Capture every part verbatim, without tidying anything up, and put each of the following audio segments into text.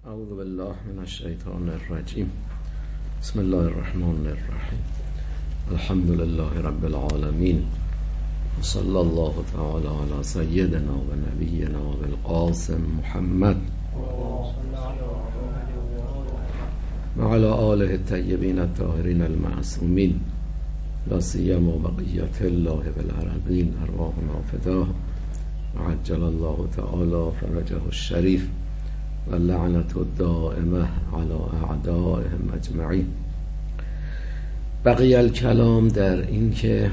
اعوذ بالله من الشیطان الرجیم. بسم الله الرحمن الرحیم. الحمد لله رب العالمین و صلی الله تعالی علی سیدنا و نبینا و القاسم محمد و علی آله الطیبین الطاهرین المعصومین لا سیما بقیة الله بالعربین ارواحنا فداه و عجل الله تعالی فرجه الشریف و لعنت الدائمه علی اعدائهم اجمعین. بقیه الکلام در این که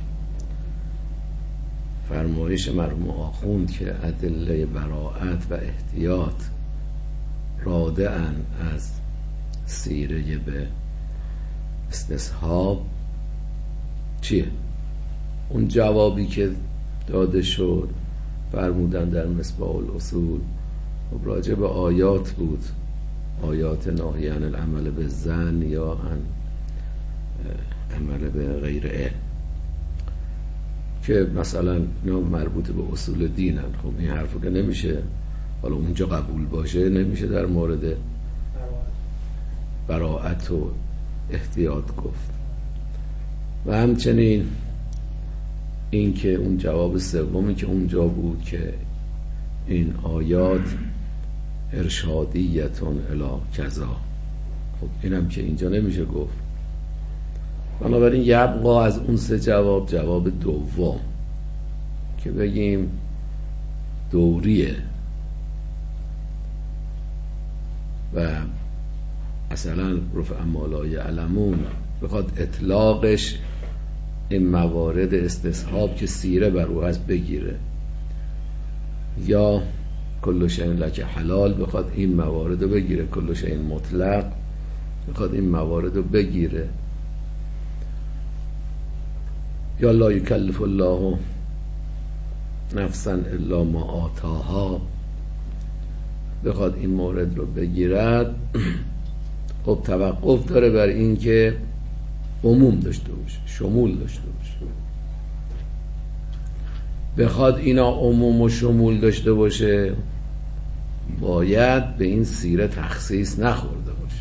فرمایش مرحوم آخوند که ادله براءت و احتیاط راده اند از سیره به استصحاب چیه؟ اون جوابی که داده شد فرمودن در مصباح الاصول خب راجع به آیات بود، آیات ناهی عن العمل به ظن یا عن عمل به غیر علم، که مثلا اینا مربوط به اصول دینن. خب این حرفو که نمیشه حالا اونجا قبول باشه، نمیشه در مورد براءت و احتیاط گفت. و همچنین این که اون جواب سومی که اونجا بود که این آیات ارشادیتون الی کذا، خب اینم که اینجا نمیشه گفت. بنابراین یبقا از اون سه جواب جواب دوم که بگیم دوریه و اصلا رفع ما لا یعلمون بخواد اطلاقش این موارد استصحاب که سیره بر او هست بگیره، یا کل شیء لک حلال بخواد این موارد رو بگیره، کل شیء مطلق بخواد این موارد رو بگیره، یا لا یکلف الله نفسا الا ما آتاها بخواد این مورد رو بگیرد. خب توقف داره بر این که عموم داشته باشه، شمول داشته باشه. بخواد اینا عموم و شمول داشته باشه باید به این سیره تخصیص نخورده باشه.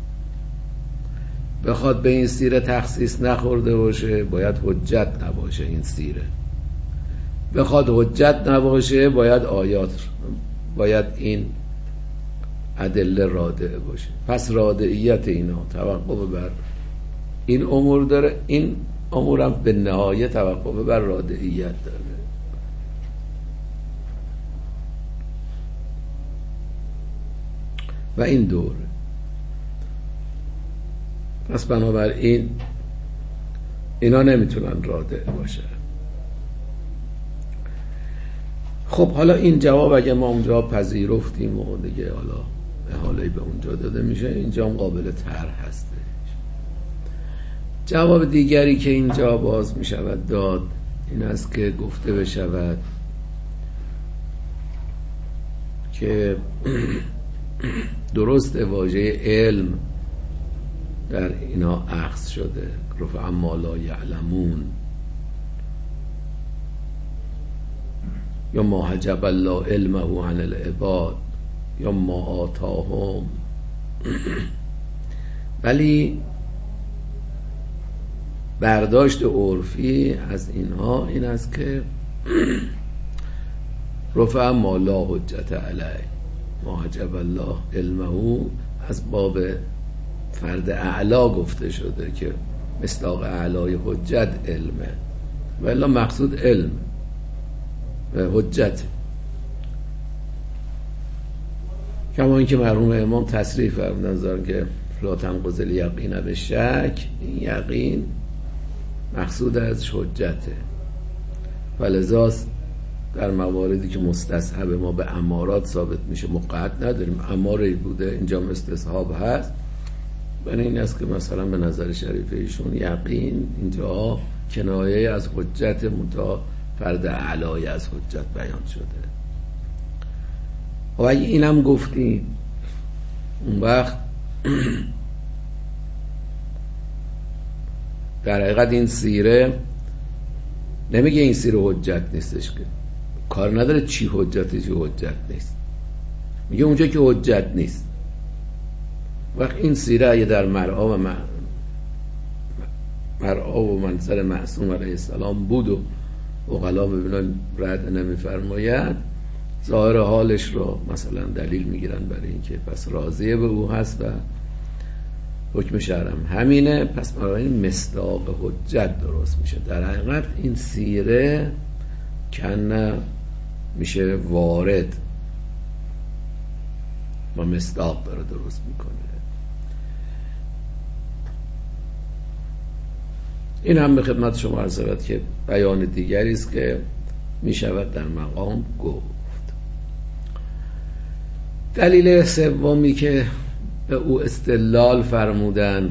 بخواد به این سیره تخصیص نخورده باشه باید حجت نباشه این سیره. بخواد حجت نباشه باید آیات، باید این ادله رادعه باشه. پس رادعیت اینا توقف بر این امور داره، این امورم به نهایت توقف بر رادعیت داره. و این دوره. پس بنابراین اینا نمیتونن رادع باشه. خب حالا این جواب اگه ما اونجا پذیرفتیم و دیگه حالا احاله به اونجا داده میشه، اینجا هم قابل طرح هست. جواب دیگری که اینجا باز میشود داد این است که گفته بشود که درست واژه علم در اینا اخذ شده، رفع ما لا یعلمون یا ما حجب الله علمه عن العباد یا ما آتاهم. ولی برداشت عرفی از اینها این است که رفع ما لا حجت علیه، ما حجب الله علمه از باب فرد اعلا گفته شده که مصداق اعلای حجت علمه و الا مقصود علم و حجت. کما اینکه مرحوم امام تصریح فرمودن دارن که لا تنقض الیقین بالشک، این یقین مقصود از حجته. ولذا در مواردی که مستصحب ما به امارات ثابت میشه مقعد نداریم، اماره بوده اینجا استصحاب هست. بنا این است که مثلا به نظر شریف ایشون یقین اینجا کنایه از حجت منتها فرد اعلای از حجت بیان شده. و اگه اینم گفتیم اون وقت در حقیقت این سیره نمیگه این سیره حجت نیستش، که کار نداره چی حجته چی حجت نیست، میگه اونجا که حجت نیست وقت این سیره اگه در مرعا و مرعا و منظر معصوم علیه السلام بود و عقلا ببینن رد نمیفرماید، ظاهر حالش رو مثلا دلیل میگیرن برای اینکه پس راضیه به او هست و حکم شرم همینه، پس برای مصداق حجت درست میشه. در حقیقت این سیره کنه میشه وارد و مصداق داره درست میکنه. این هم به خدمت شما عرض شود که بیان دیگری است که میشود در مقام گفت. دلیل سومی که به او استدلال فرمودن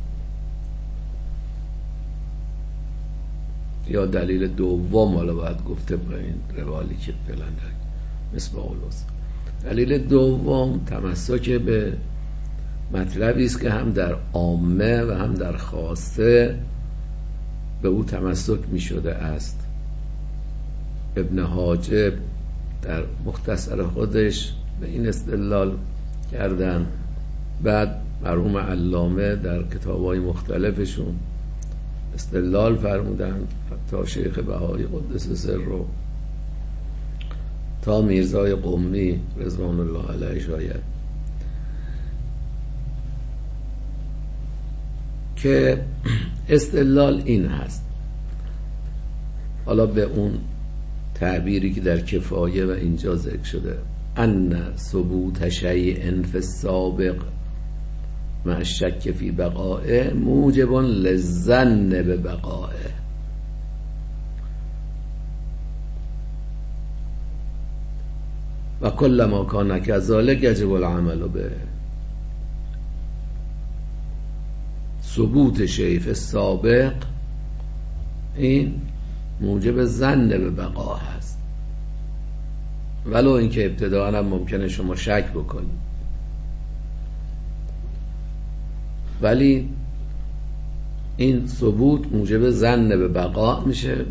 یا دلیل دوم، حالا باید گفته با این روالی که فعلا در مصباح الحسن، دلیل دوم تمسک به مطلبی است که هم در عامه و هم در خاصه به او تمسک می شده است. ابن حاجب در مختصر خودش به این استدلال کردن، بعد مرحوم علامه در کتاب‌های مختلفشون استدلال فرمودن، تا شیخ بهایی قدس سره تا میرزای قمی رضوان الله علیه شاید، که استدلال این هست. حالا به اون تعبیری که در کفایه و اینجا ذکر شده، ان ثبوت شیء فی السابق مع الشک فی بقائه موجب للظن ببقائه. و کل ما کان کذالک یجب العمل به. ثبوت شیء فی السابق این موجب ظن به بقا هست، ولو اینکه ابتداء هم ممکنه شما شک بکنید، ولی این ثبوت موجب ظن به بقا میشه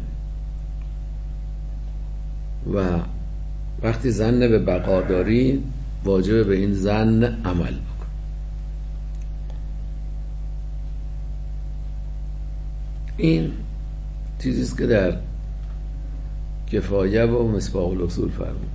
و وقتی ظن به بقا داری واجب به این ظن عمل بکن. این چیزیست که در کفایه و مصباح الاصول فرمود.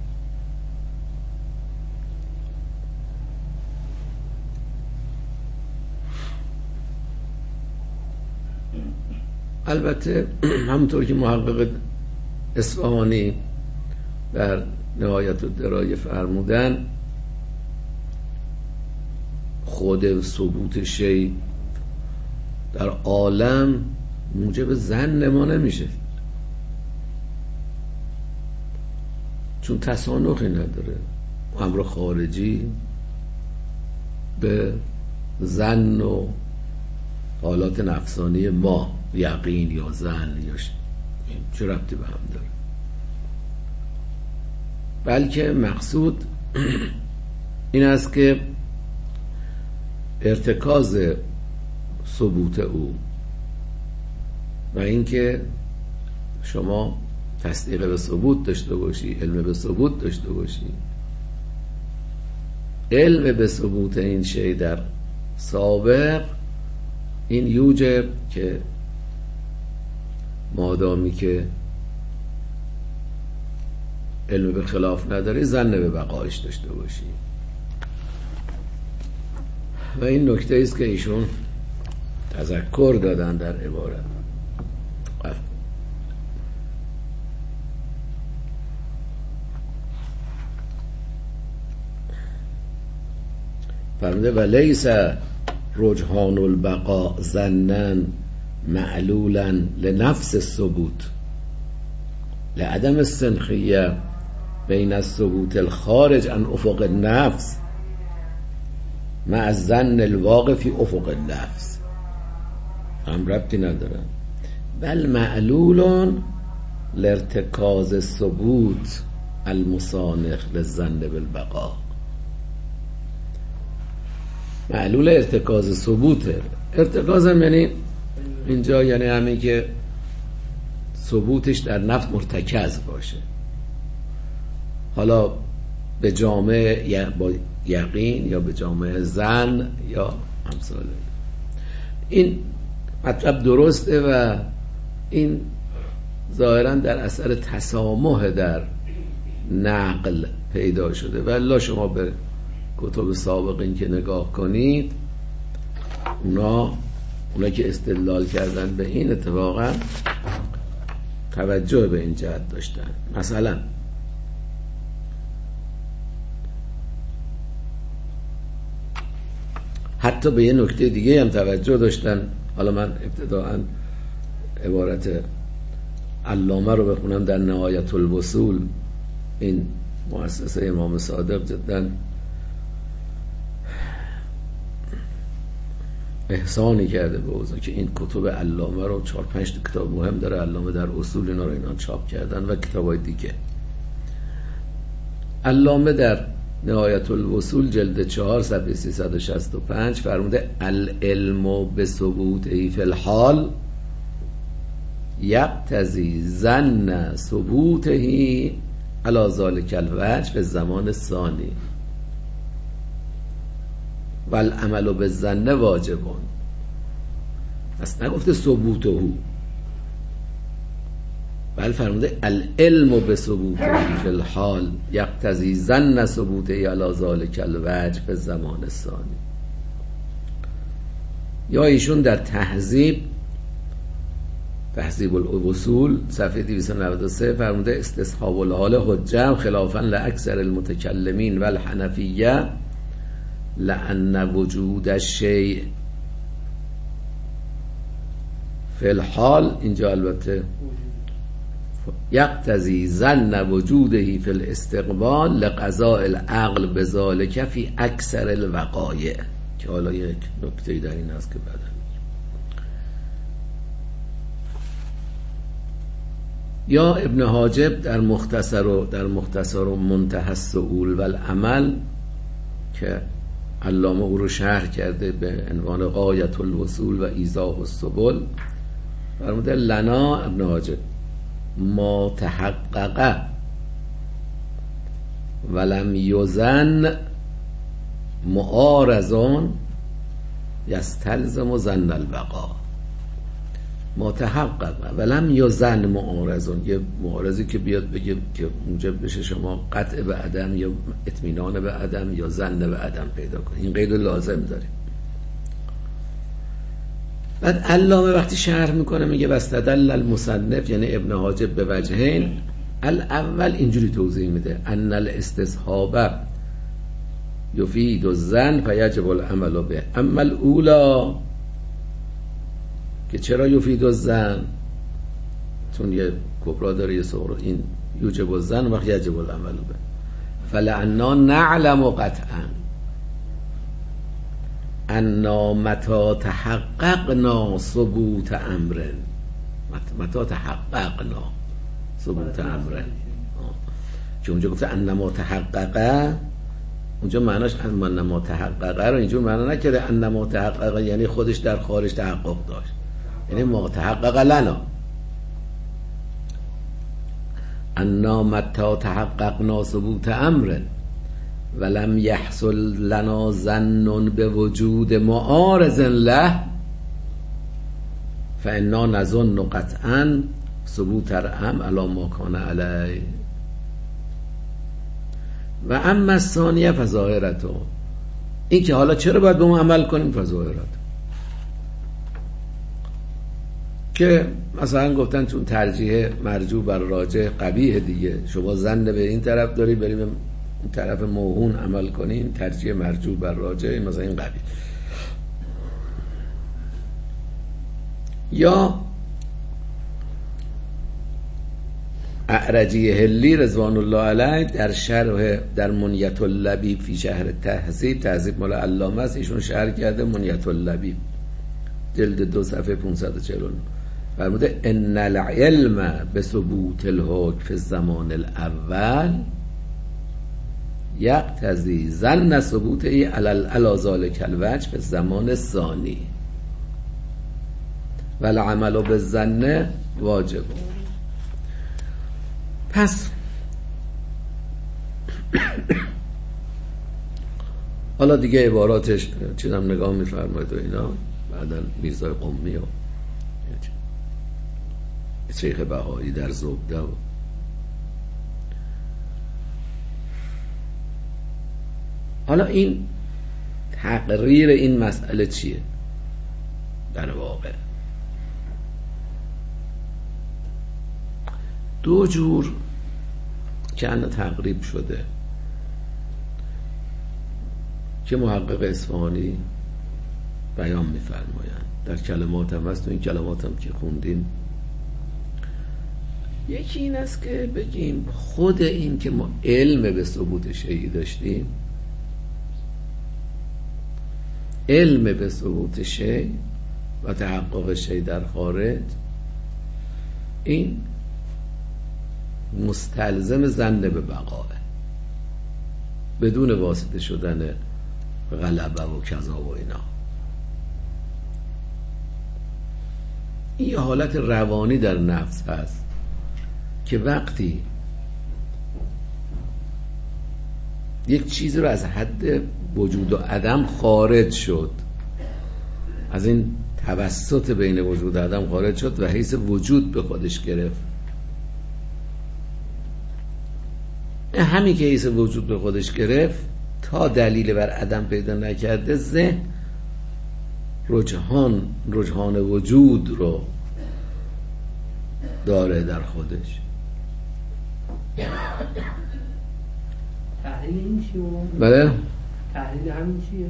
البته همونطور که محقق اصفهانی در نهایت الدرایه فرمودن، خود ثبوت شیء در عالم موجب ظن ما نمیشه، چون تصانخی نداره. امر خارجی به ظن و حالات نفسانی ما، یقین یا ظن یا چه ربطی به هم داره؟ بلکه مقصود این است که ارتکاز ثبوت او و اینکه شما تصدیق به ثبوت داشته باشی، علم به ثبوت داشته باشی. علم به ثبوت این شی در سابق این یوجب که مادامی که علم به خلاف نداری ظن به بقایش داشته باشی. و این نکته است که ایشون تذکر دادن در عبارت. فرموده و لیس رجحان البقاء ظنا معلولا لنفس الثبوت لعدم السنخیه بین الثبوت الخارج عن افق النفس مع الظن الواقع فی افق النفس. هم ربطی ندارن. بل معلول لارتکاز الثبوت المسانخ للظن بالبقاء. معلول ارتکاز ثبوته. ارتکاز هم یعنی اینجا یعنی همین که ثبوتش در نفس مرتکز باشه. حالا به جامع یا با یقین یا به جامع زن یا امثال این مطلب درسته و این ظاهرا در اثر تسامح در نقل پیدا شده. ولی شما به کتب سابقین که نگاه کنید، اونا اونا که استدلال کردن به این اتفاقا توجه به این جهت داشتن. مثلا حتی به یه نکته دیگه هم توجه داشتن. حالا من ابتداءً عبارت علامه رو بخونم در نهایت الوصول. این مؤسسه امام صادق جداً احسانی کرده به اوضاع که این کتب علامه رو چهار پنج کتاب مهم داره، علامه در اصول اینا رو اینا چاپ کردن و کتابای دیگه. علامه در نهایت الوصول جلد چهار صفحه سیصد و شصت و پنج فرموده العلم به ثبوته فی الحال یقتضی ظن ثبوته علی ذلک الوجه فی الزمان الثانی والعمل بالظن واجب. اصلا نگفته ثبوته، بل فرموده العلم به ثبوته فی الحال یقتضی ظن ثبوته علی ذلک الوجه فی الزمان الثانی. یا ایشون در تهذیب تهذیب الاصول صفحه دویست و نود و سه فرموده استصحاب الحال حجه خلافا لاکثر المتکلمین والحنفیه لأن وجود الشیء فی الحال، اینجا البته یقتضی ظن وجوده فی الاستقبال لقضاء العقل بذلک فی اکثر الوقایع، که حالا یک نکته در این است که بعدا یا ابن حاجب در مختصر و در مختصر و منتهی السؤول و العمل که علامه او رو شرح کرده به عنوان غایت الوصول و ایضاح السبل، فرموده لنا ابن حاجب ما تحقق ولم یظن معارضان یستلزم ظن البقا. ما تحقق ولم یظن معارضان، یه معارضی که بیاد بگه که موجب بشه شما قطع به عدم یا اطمینان به عدم یا ظن به عدم پیدا کنید، این قید لازم داره. بعد علامه وقتی شرح میکنه میگه واستدل المصنف یعنی ابن حاجب به وجهین، الاول اینجوری توضیح میده ان الاستصحاب یفید الظن فیجب العمل به، اما الاولی که چرا یفید الظن، چون یه کبرا داره یه صغرا، این یوجب الظن وقت یجب العمل به، فلعنا نعلم قطعا انا متى تحققنا ثبوت امر، متى تحققنا ثبوت امر، که اونجا گفته انما تحققه، اونجا معناش انما تحققه رو اینجور معنا نکرده انما تحققه یعنی خودش در خارج تحقق داشت، یعنی ما تحقق لنا انا متى تحققنا ثبوت امر ولم يحصل لنا ظن بوجود معارض له فانا نظن قطعا ثبوت الامر علی ما کان علیه و اما الثانیه فظاهرته، این که حالا چرا باید به اون عمل کنیم فظاهرته، که مثلا گفتن چون ترجیح مرجوع بر راجح قبیح دیگه، شما ظن به این طرف داری بریم به اون طرف موهون عمل کنین، ترجیح مرجوع بر راجح مثلا این قبیح. یا اعرجی هلی رضوان الله علیه در شرح در منیت اللبیب فی شهر تهذیب، تهذیب مال علامه است، ایشون شرح کرده منیت اللبیب جلد دو صفحه پانصد و چهل و نه فرموده ان العلم بثبوت الحکم فی الزمان الاول یقتضی ظن ثبوته علی ذلک الوجه فی الزمان الثانی والعمل بالظن واجب. پس حالا دیگه عباراتش چیزم نگاه میفرماید و اینا، بعدا میرزای قمی و شیخ بهایی در زبده و حالا این تقریر این مسئله چیه در واقع؟ دو جور که الان تقریب شده که محقق اصفهانی بیان می‌فرمایند، در کلمات هم هست و این کلمات هم که خوندین. یکی این است که بگیم خود این که ما علم به ثبوت شیعی داشتیم، علم به ثبوت شیء و تحقق شیء در خارج، این مستلزم ظن به بقاه بدون واسطه شدن غلبه و کذا و اینا. این یه حالت روانی در نفس هست که وقتی یک چیزی رو از حد وجود و عدم خارج شد، از این توسط بین وجود و عدم خارج شد و حیث وجود به خودش گرفت، همین که حیث وجود به خودش گرفت تا دلیل بر عدم پیدا نکرده، ذهن رجحان رجحان وجود رو داره در خودش. تحلیل این چیه؟ بله؟ تحلیل همین چیه؟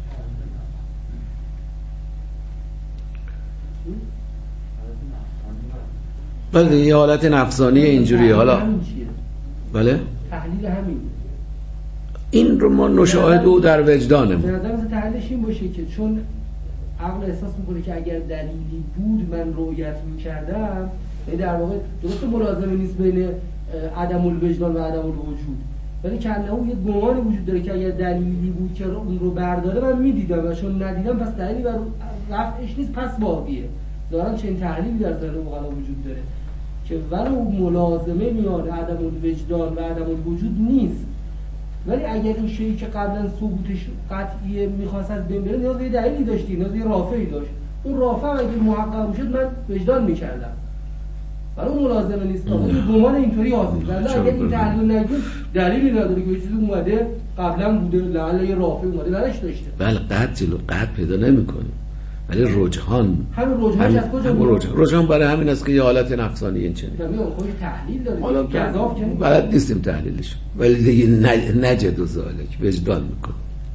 بله یه حالت نفسانی اینجوری. حالا بله؟ تحلیل همین این رو ما نشاهد او در وجدانم. به نظر مثل تحلیلش این باشه که چون عقل احساس میکنه که اگر دلیلی بود من رؤیت میکردم، یعنی در واقع درست ملازمه نیست بین عدم الوجدان و عدم الوجود، ولی که اون یه گمان وجود داره که اگر دلیلی بود که اون رو برداره من میدیدم و چون ندیدم پس دلیلی بر رفعش نیست، پس باقیه. دارم چنین تحلیلی در ذهن مقلا وجود داره که ولو ملازمه میان عدم الوجدان و عدم الوجود نیست، ولی اگر این شیئی که قبلا ثبوتش قطعیه میخواست از بین بره، نیاز به دلیلی داشتی، نیاز به رافعی داشت. اون رافع اگه محقق میشد من وجدان میکردم، ولی اون ملازمه نیست. اون گمان اینطوری حاصل کرده. اگر این تحلیل نگیم دلیلی نداره که چیزی اومده قبلا بوده، لعل یه رافع اومده درش داشته. بله قطع جلو قطع پیدا نمی‌کنه، ولی رجحان همین رجحان از کجا میاد؟ رجحان برای همین است که یه حالت نفسانی این چنین. نمی‌دونم خودش تحلیل داره. حالا گذاف کنیم بلد نیستیم تحلیلش، ولی دیگه نجد و ذالک وجدان میکنه.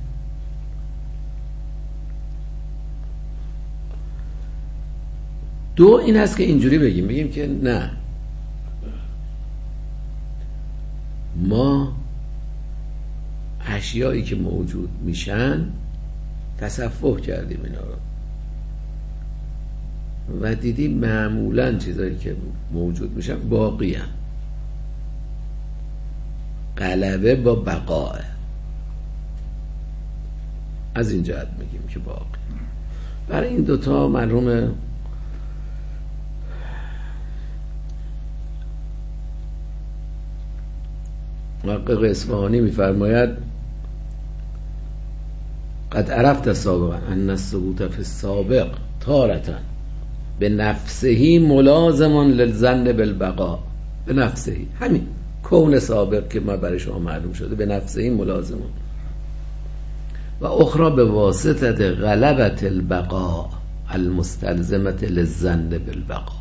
دو این است که اینجوری بگیم بگیم که نه، ما اشیایی که موجود میشن تصفح کردیم اینا رو و دیدیم معمولا چیزایی که موجود میشن باقی هم. غلبه با بقاه، از این جهت میگیم که باقی. برای این دوتا مرحوم محقق اصفهانی میفرماید قد عرفت سابقا ان الثبوت فی السابق تارة به نفسهی ملازمان للظن بالبقاء. به نفسهی، همین کون سابق که ما برای شما معلوم شده، به نفسهی ملازمان و اخرى به واسطه غلبت البقاء المستلزمه للظن بالبقاء.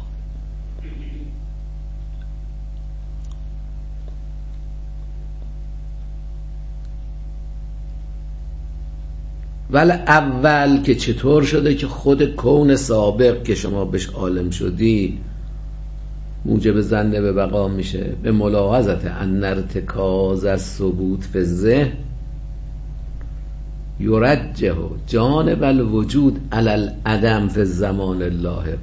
ولی اول که چطور شده که خود کون سابق که شما بهش عالم شدی موجب ظن به بقا میشه؟ به ملاحظت ان ارتکاز الثبوت فی الذهن یرجح جانب الوجود علی العدم فی الزمان اللاحق.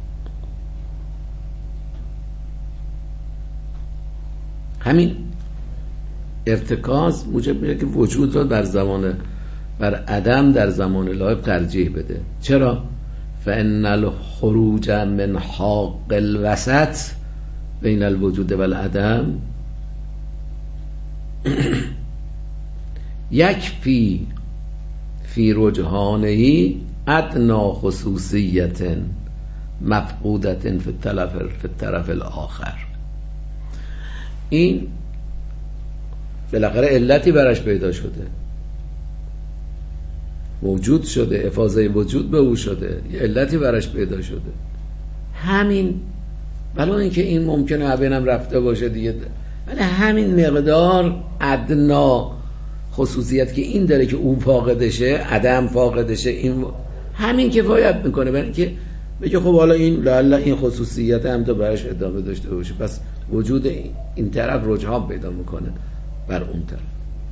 همین ارتکاز موجب میشه که وجود رو بر زمان بر عدم در زمان لاحق ترجیح بده. چرا؟ فإن الخروج من حاق الوسط بین الوجود و العدم یکفی فی رجحانهی ادنا خصوصیت مفقودت فی الطرف فی الطرف الاخر. این بالاخره علتی براش پیدا شده، موجود شده، افاضه وجود به او شده، یه علتی براش پیدا شده. همین ولی اینکه این ممکنه ابینم رفته باشه دیگه، ولی همین مقدار ادنا خصوصیت که این داره که اون فاقدشه، عدم فاقدشه، این همین کفایت میکنه برای اینکه بگه خب حالا این لالا این خصوصیت هم تو براش ادامه داشته باشه، پس وجود این طرف رجحان پیدا میکنه بر اون طرف.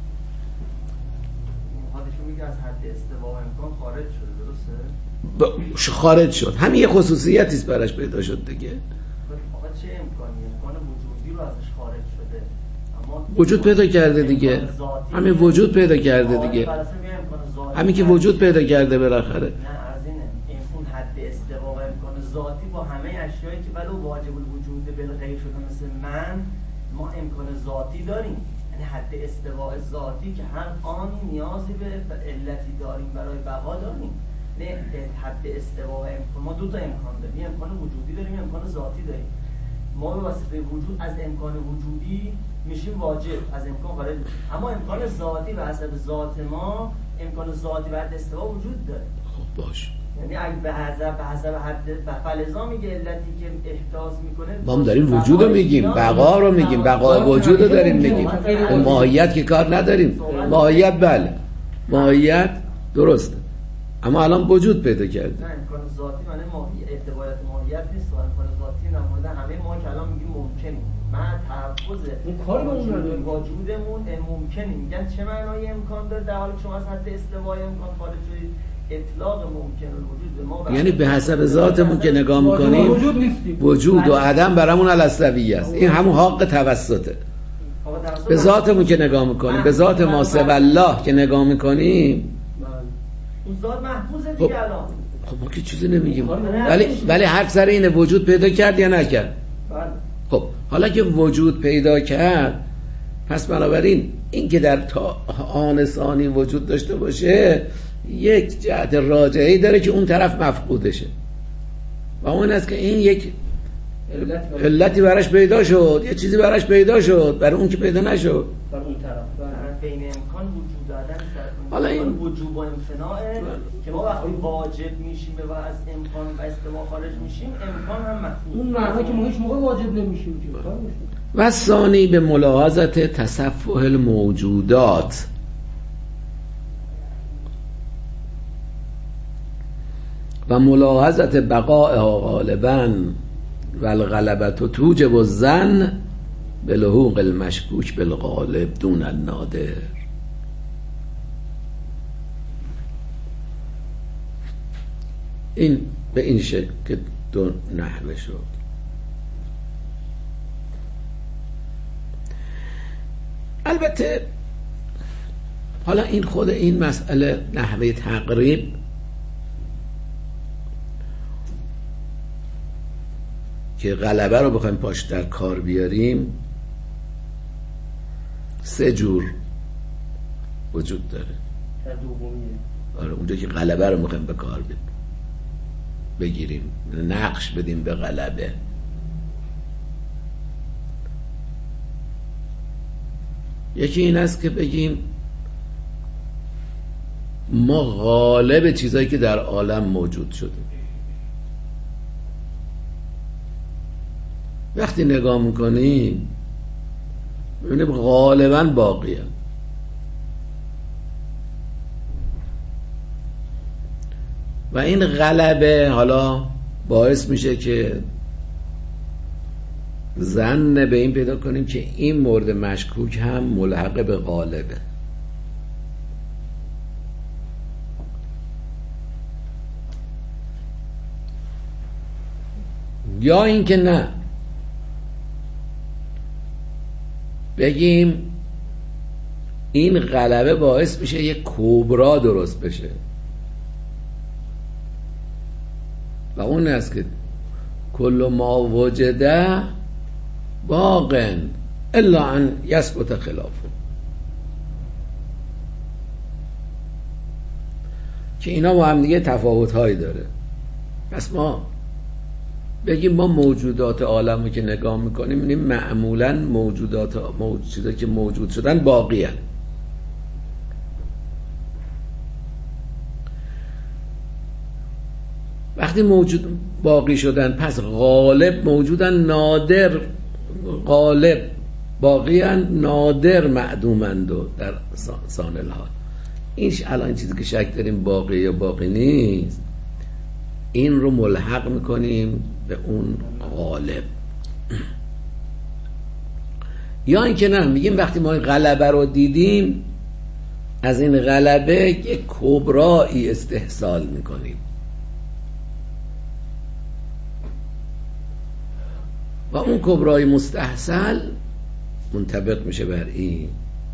حالشون میگه از حد استوا امکان خارج شده، درسته؟ خارج شد، همین یه خصوصیتی است براش پیدا شد دیگه. آقا چه امکانی؟ امکان وجودی رو ازش خارج شده، اما وجود پیدا کرده دیگه، همین وجود پیدا کرده دیگه، همین که وجود پیدا کرده بالاخره. نه از اینه اون حد استوا و امکان ذاتی با همه اشیایی که ولو واجب الوجود بالغیب شده مثل من، ما امکان ذاتی داریم. یعنی حد استواء ذاتی که هر آن نیازی به علتی داریم برای بقا داریم. نه حد استواء امکان، ما دو تا امکان داریم، امکان وجودی داریم، امکان ذاتی داریم. ما به واسطه وجود از امکان وجودی میشیم واجب، از امکان خارج میشیم. اما امکان ذاتی به حسب ذات ما، امکان ذاتی و حد استواء وجود داره. خب باش، یعنی اگه به حسب به حسب حد فلزا میگه علتی که احساس میکنه، ما هم داریم وجود رو میگیم، بقا رو میگیم، بقا وجود رو داریم میگیم، اون ماهیت که کار نداریم. ماهیت بله، ماهیت درسته، اما الان وجود پیدا کرده. نه امکان ذاتی معنی ماهیت، اعتبارات ماهیت نیست. امکان ذاتی نمونده همه ما که الان میگیم ممکنه، من تحفظ وجودمون ممکنه. میگن چه معنای امکان داره در حالی که شما از حد استوای امکان خارج شدید؟ اطلاق ممکن الوجود به ما، یعنی به حسب ذاتمون که نگاه میکنیم وجود و عدم برامون الاسویه است. این همون حق توسطه. به ذاتمون که نگاه میکنیم، به ذات ما سوى الله که نگاه میکنیم، اون ذات محفوظه دیگه. الان خب ما که چیزی نمیگیم، ولی ولی حرف سر اینه وجود پیدا کرد یا نکرد. خب حالا که وجود پیدا کرد، پس بنابراین این که در تا آن ثانی وجود داشته باشه یک جهت راجعی داره که اون طرف مفقودشه، و اون است که این یک علتی براش پیدا شد، یه چیزی براش پیدا شد برای اون که پیدا نشد در اون طرف. بین امکان وجود دادن، حالا این وجوب و امتناعه که ما وقتی واجب میشیم و از امکان و استوا خارج میشیم، امکان هم مفقود. اون معنی که ما هیچ موقع واجب نمیشیم که و ثانی به ملاحظت تصفح الموجودات و ملاحظت بقائها غالبا و الغلبت توجب الظن به لحوق المشکوک بالغالب دون النادر. این به این شکل که دو نحوه شد. البته حالا این خود این مسئله نحوه تقریب که غلبه رو بخوایم پاش در کار بیاریم سه جور وجود داره. آره اونجا که غلبه رو میخوایم به کار بگیریم، نقش بدیم به غلبه، یکی این است که بگیم ما غالب چیزایی که در عالم موجود شده وقتی نگاه میکنیم ببینیم غالبا باقی هم. و این غلبه حالا باعث میشه که ظن به این پیدا کنیم که این مورد مشکوک هم ملحق به غالبه. یا اینکه نه بگیم این غلبه باعث میشه یک کبرا درست بشه و اون است که کل ما وجده باقن الا ان یثبت خلافه. که اینا با هم دیگه تفاوت‌هایی داره. پس ما بگیم ما موجودات عالم رو که نگاه میکنیم می‌بینیم معمولاً موجودات موجوداتی که موجود شدن باقی هستند. وقتی موجود باقی شدن پس غالب موجودن، نادر غالب باقی هستند، نادر معدومند و در سان الحال. این الان چیزی که شک داریم باقی یا باقی نیست، این رو ملحق میکنیم به اون غالب. یا اینکه نه، میگیم وقتی ما غلبه رو دیدیم از این غلبه یک کبرایی استحصال میکنیم و اون کبرای مستحصل منطبق میشه بر این.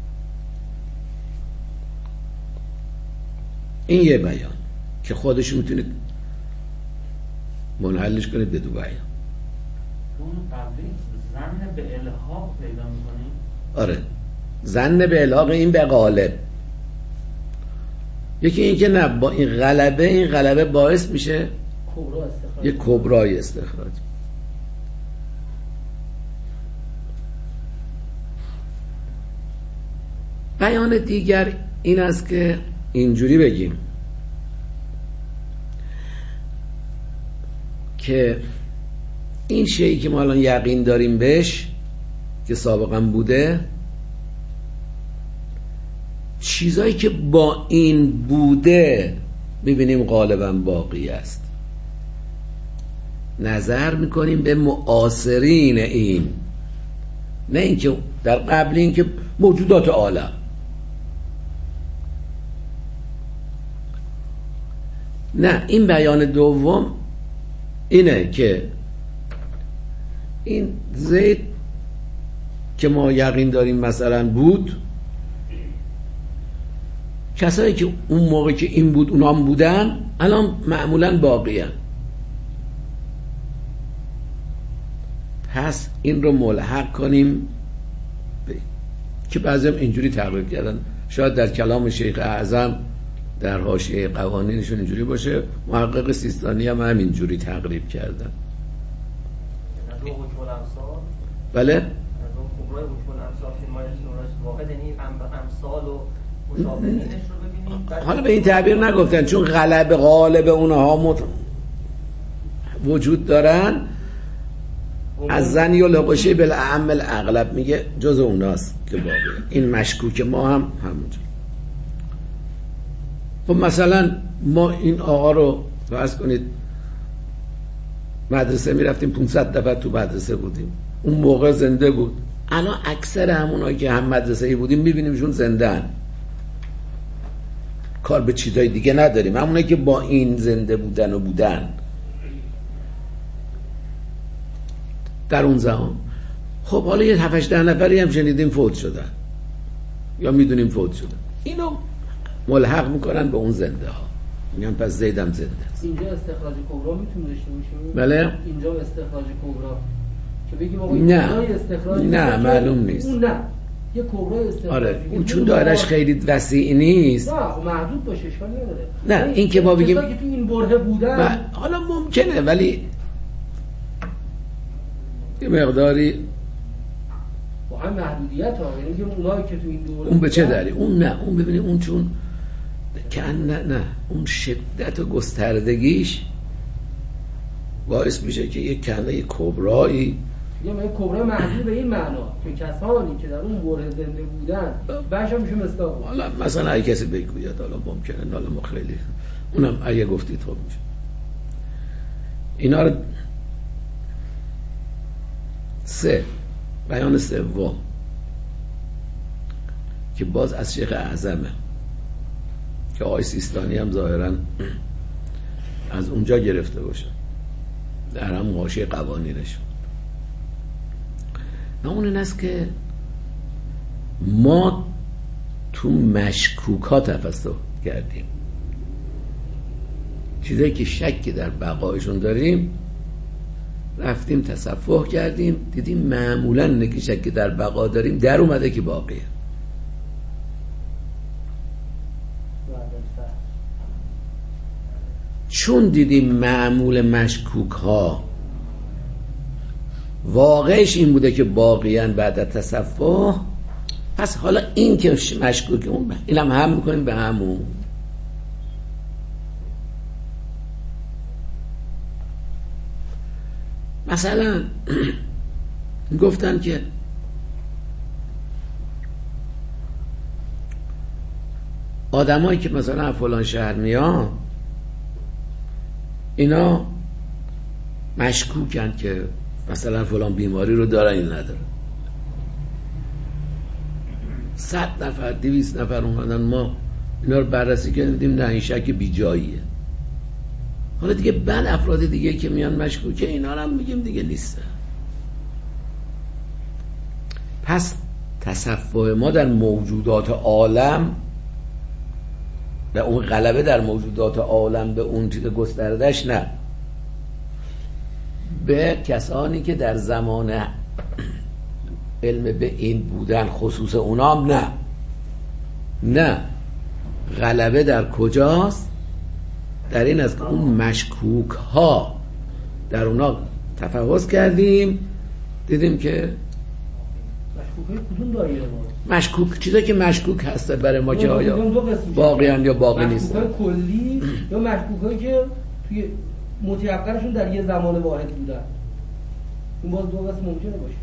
این یه بیان که خودش میتونید منحلش کنید به دو بیان. اون قبلی زن به الحاق پیدا میکنیم. آره، زن به الحاق، این به غالب. یکی این که نه، با این غلبه این غلبه باعث میشه کبرا استخراج، یک کبرای استخراج. بیان دیگر این است که اینجوری بگیم که این شیئی که ما الان یقین داریم بهش که سابقا بوده، چیزایی که با این بوده میبینیم غالبا باقی است. نظر میکنیم به معاصرین این، نه اینکه در قبل این که موجودات عالم. نه، این بیان دوم اینه که این زید که ما یقین داریم مثلا بود، کسایی که اون موقع که این بود اونا هم بودن الان معمولا باقی هستند. پس این رو ملحق کنیم به. که بعضی هم اینجوری تقریب کردن، شاید در کلام شیخ اعظم در حاشیه قوانینشون اینجوری باشه، محقق سیستانی هم همینجوری تقریب کردن. بله؟ حالا به این تعبیر نگفتن چون غلب غالب اونها مت... وجود دارن، از زن یا لقشه بالاعم الاغلب میگه جز اوناست که باقی. این مشکوک ما هم همونجا. خب مثلا ما این آقا رو فرض کنید مدرسه میرفتیم، پانصد دفعه تو مدرسه بودیم، اون موقع زنده بود. الان اکثر همونایی که هم مدرسه‌ای بودیم میبینیمشون زنده هن. کار به چیزای دیگه نداریم، همونایی که با این زنده بودن و بودن در اون زمان. خب حالا یه هفت ده نفری هم شنیدیم فوت شدن یا میدونیم فوت شدن، اینو ملحق میکنن به اون زنده ها، میگن پس زیدم زنده است. اینجا استخراج کبرا میتونه داشته باشیم؟ بله؟ اینجا استخراج کبرا که بگیم آقا نه استخراج نه معلوم نیست. اون نه یه کبرا استخراج. آره اون چون دایرش خیلی وسیع نیست. نه محدود باشه، اشکال نداره. نه این که ما بگیم کسایی که تو این برهه بودن حالا ممکنه، ولی یه مقداری با هم محدودیت ها، یعنی که اونایی که تو این دوره اون به چه داری؟ اون نه، اون ببینی اون چون که نه نه اون شدت و گستردگیش باعث میشه که یک کنده کبرایی، یعنی کبرا محدود به این معنا که کسانی که در اون برهه زنده بودن بهشون میشه مستاق. حالا مثلا اگه کسی بگوید حالا ممکنه، حالا ما خیلی اونم اگه گفتید خوب میشه. اینا رو سه بیان سوم که باز از شیخ اعظمه که آقای سیستانی هم ظاهرا از اونجا گرفته باشه در هم حاشیه قوانینش. اون این است که ما تو مشکوکات تفسیر کردیم، چیزایی که شکی در بقایشون داریم رفتیم تصفح کردیم، دیدیم معمولا نکی شکی در بقا داریم در اومده که باقیه. چون دیدیم معمول مشکوک ها واقعش این بوده که باقیاً بعد از تصفح، پس حالا این که مشکوک اون اینم هم میکنیم به همون. مثلا گفتن که آدمایی که مثلا فلان شهر میان اینا مشکوکن که مثلا فلان بیماری رو دارن این ندارن. صد نفر دویست نفر اومدن، ما اینا رو بررسی کردیم، نه این شک بی جاییه. حالا دیگه بعد افراد دیگه که میان مشکوکه اینا رو هم میگیم دیگه نیستن. پس تصفح ما در موجودات عالم و اون غلبه در موجودات عالم به اون چیز گستردش نه، به کسانی که در زمان علم به این بودن خصوص اونام نه نه غلبه در کجاست؟ در این است که اون مشکوک ها در اونا تفحص کردیم، دیدیم که مشکوک کدوم دایره ما؟ مشکوک چیزایی که مشکوک هست برای ما که آیا باقی هم یا باقی نیستن. مشکوک کلی یا مشکوک که توی متیقنشون در یه زمان واحد بودن. این باز دو قسم ممکنه باشه.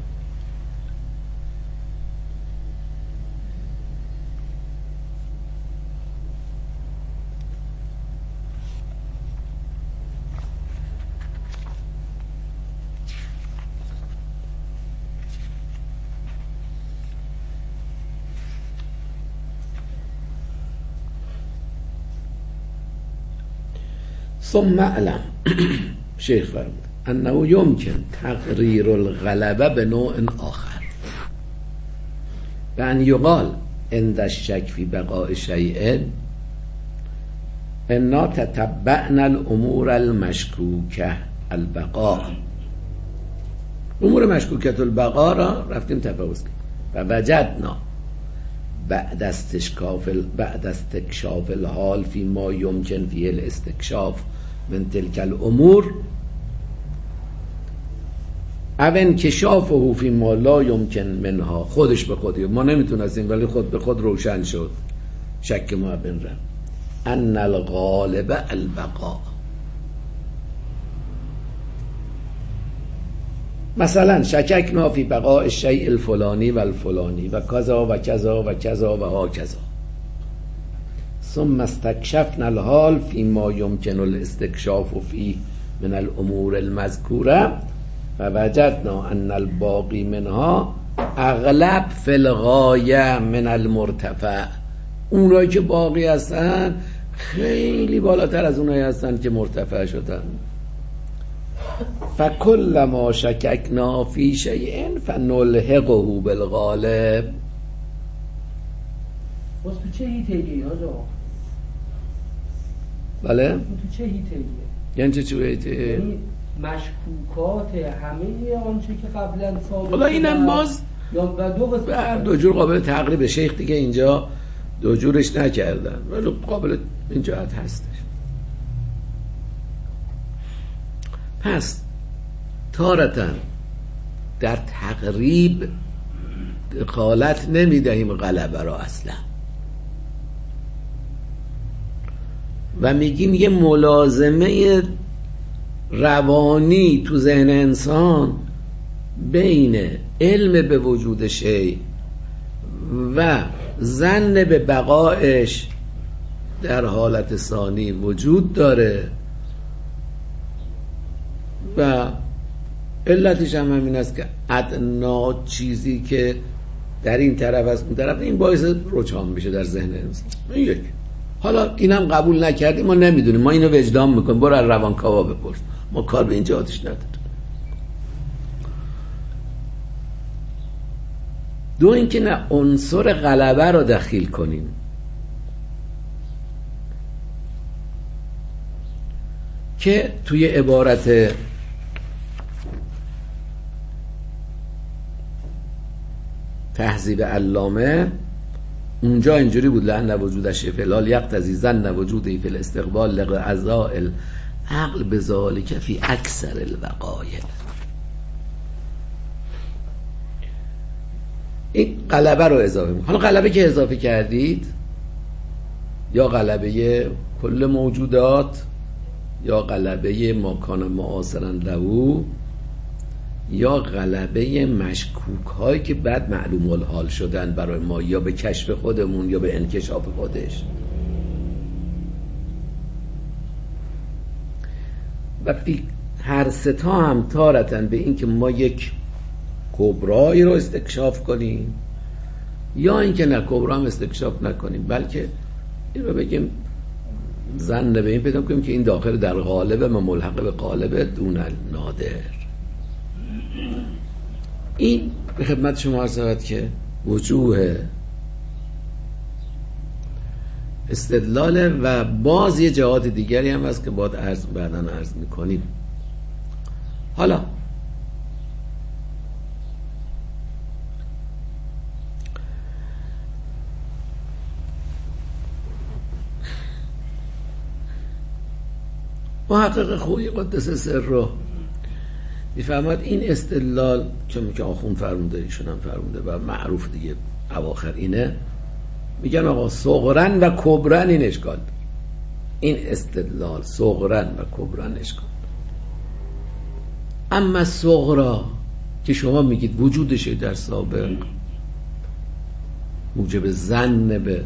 ثم اعلم شیخ فرمود انه یمکن تقریر الغلبه به نوع آخر، بأن یقال عند الشک فی بقاء شیء انا تتبعنا الامور المشکوکه البقاء. امور مشکوکه البقاء را رفتیم تفحص کردیم و وجدنا بعد استشکاف بعد استکشاف الحال فی ما یمکن فیه الاستکشاف من تلک الامور او انکشافه فی ما لا یمکن منها. خودش به خودی ما نمیتونستیم ولی خود به خود روشن شد، شک ما بن رفت. ان الغالب البقاء. مثلا شککنا فی بقاء الشیء الفلانی و الفلانی و کذا و کذا و کذا و ها کذا، ثم استکشفنا الحال فی ما یمکن الاستکشاف فی من الامور المذکوره و وجدنا ان الباقی منها اغلب فی الغایه من المرتفع. اونایی که باقی هستن خیلی بالاتر از اونایی هستن که مرتفع شدن. فکل ما شککنا فی شیء فنلحقه بالغالب. باز تو چه هیتگی آجا؟ بله؟ تو چه هیتگیه؟ یعنی چه چه هیتگیه؟ یعنی مشکوکات همه آنچه که قبلا ثابت حالا اینم باز یا دو قسمت به هر دو جور قابل تقریب. شیخ دیگه اینجا دو جورش نکردن ولی قابل این جهت هستش. پس تارتاً در تقریب دخالت نمی دهیم غلبه را اصلا و میگیم یه ملازمه روانی تو ذهن انسان بین علم به وجود شی و ظن به بقایش در حالت ثانی وجود داره و علتش هم همین است که ادنا چیزی که در این طرف است اون طرف، این باعث رجحان میشه در ذهن انسان. این یک. حالا اینم قبول نکردیم، ما نمیدونیم، ما اینو وجدان میکنیم، برو از روانکاوا بپرس، ما کار به این جهاتش نداریم. دو اینکه نه عنصر غلبه رو دخیل کنیم. که توی عبارت تهذیب علامه اونجا اینجوری بود لأن وجودش فی الحال یقتضی ظن وجودی فی الاستقبال لقضاء العقل بذالک فی اکثر الوقایع. این غلبه رو اضافه می‌کنه. حالا غلبه که اضافه کردید یا غلبه کل موجودات یا غلبه ما کان معاصرا له یا غلبه مشکوک هایی که بعد معلوم الحال شدن برای ما یا به کشف خودمون یا به انکشاف خودش. و فی هر ستا هم تارتن به این که ما یک کبرایی رو استکشاف کنیم یا اینکه نه کبرا هم استکشاف نکنیم، بلکه این رو بگیم ظن به این پیدا کنیم که این داخل در غالب و ملحق به غالب دون نادر. این به خدمت شما عرض شود که وجوه استدلاله و باز یه جهات دیگری هم هست که باید عرض بعداً عرض میکنیم. حالا محقق خویی قدس سره میفهمد این استدلال که آخوند فرموده ایشون هم فرموده و معروف دیگه اواخر اینه، میگن آقا صغرن و کبرن این اشکال، این استدلال صغرن و کبرن اشکال. اما صغرا که شما میگید وجودشه در سابق موجب ظن به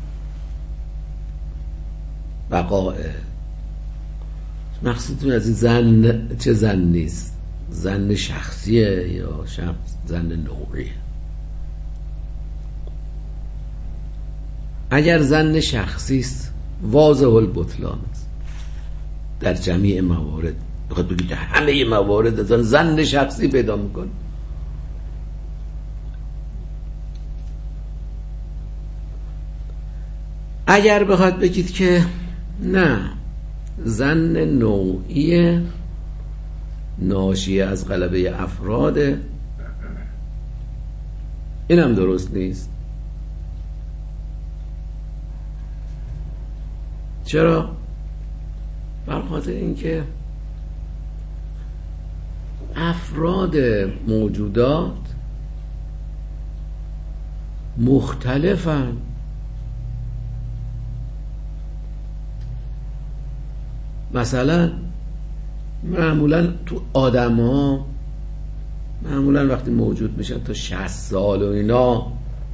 بقاء، مقصودتون از این ظن چه ظن نیست؟ ظن شخصیه یا ظن نوعیه؟ اگر ظن شخصی است واضح البطلان است در جمیع موارد. بخواد بگید همه موارد از ظن شخصی پیدا میکنه. اگر بخواد بگید که نه ظن نوعی ناشی از غلبه افراد، این هم درست نیست. چرا؟ برخاطر اینکه افراد موجودات مختلفن. مثلا معمولا تو آدم ها معمولا وقتی موجود میشن تا شصت سال و اینا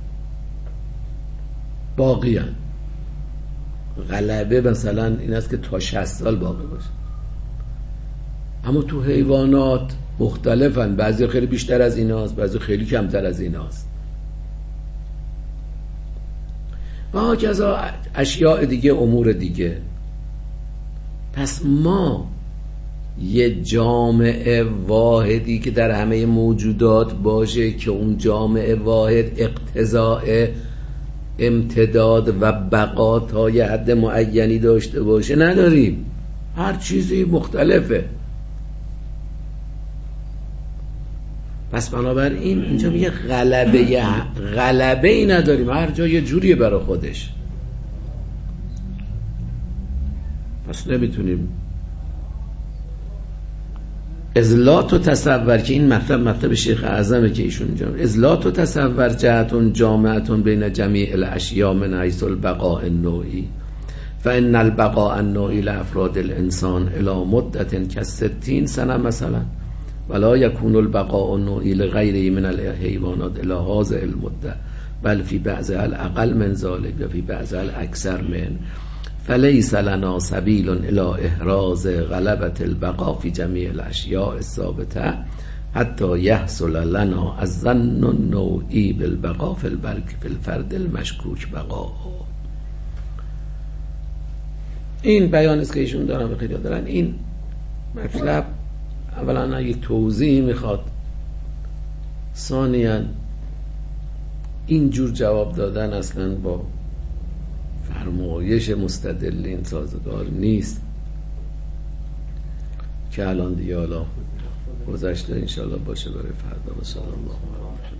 باقی هن. غلبه مثلا این است که تا شصت سال باقی باشه. اما تو حیوانات مختلفن، بعضی خیلی بیشتر از ایناست، بعضی خیلی کمتر از ایناست و هاکذا اشیاء دیگه، امور دیگه. پس ما یه جامعه واحدی که در همه موجودات باشه که اون جامعه واحد اقتضاء امتداد و بقا تا یه حد معینی داشته باشه نداریم. هر چیزی مختلفه. پس بنابراین اینجا میگه غلبه غلبه ای نداریم، هر جا یه جوریه برای خودش. پس نمیتونیم ازلات و تصور، که این مطلب مطلب شیخ اعظمه که ایشون اینجا ازلات و تصور جهتون جامعتون بین جمیع الاشیاء من حیث البقاء النوعی فان البقاء النوعی لافراد الانسان الى مدت كستين سنه مثلا ولا يكون البقاء النوعی لغیره من الحیوانات الى هذه المده بل في بعضها الاقل من ذلك و في بعضها الاکثر من فلیس لنا سبیل الی احراز غلبة البقاء فی جمیع الاشیاء الثابته حتی یحصل لنا الظن النوعی بالبقاء فی الفرد المشکوک بقاء. این بیان است که ایشون دارن به خیلی دارن. این مطلب اولا یک توضیح میخواد، ثانیاً این جور جواب دادن اصلا با فرمایش مستدلین سازگار نیست که الان دیگه حالا گذشته انشاءالله باشه برای فردا. و سلام الله علیه.